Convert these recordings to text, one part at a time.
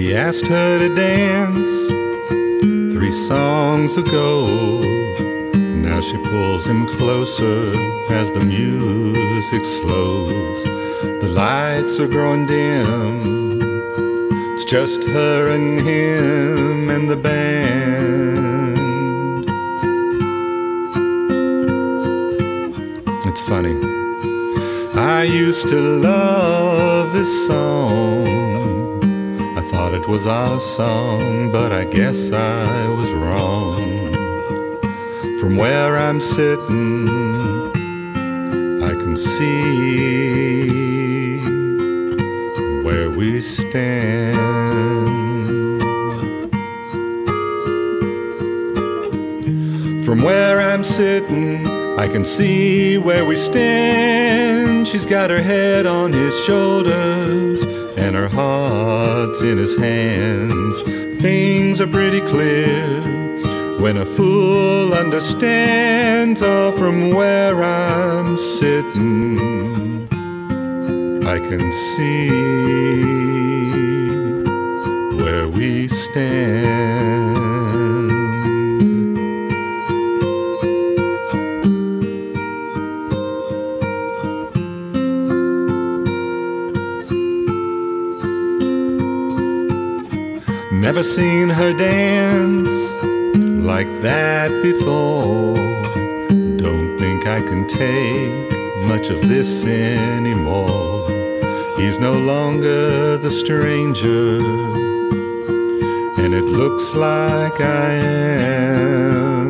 He asked her to dance 3 songs ago. Now she pulls him closer as the music slows. The lights are growing dim. It's just her and him and the band. It's funny, I used to love this song. I thought it was our song, but I guess I was wrong. From where I'm sitting, I can see where we stand. From where I'm sitting, I can see where we stand. She's got her head on his shoulders and her heart's in his hands. Things are pretty clear when a fool understands. Oh, from where I'm sitting, I can see where we stand. Never seen her dance like that before. Don't think I can take much of this anymore. He's no longer the stranger, and it looks like I am.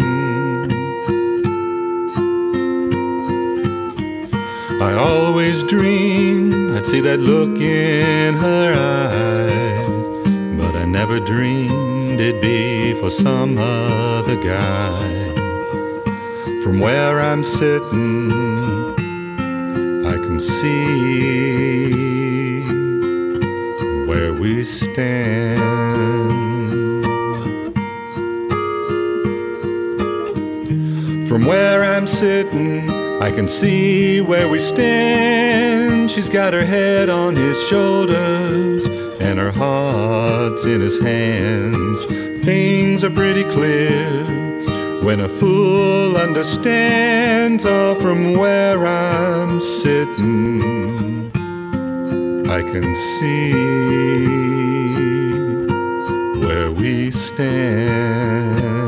I always dreamed I'd see that look in her eyes, but I never dreamed it'd be for some other guy. From where I'm sitting, I can see where we stand. From where I'm sitting, I can see where we stand. She's got her head on his shoulders and her heart's in his hands. Things are pretty clear when a fool understands. Oh, from where I'm sitting, I can see where we stand.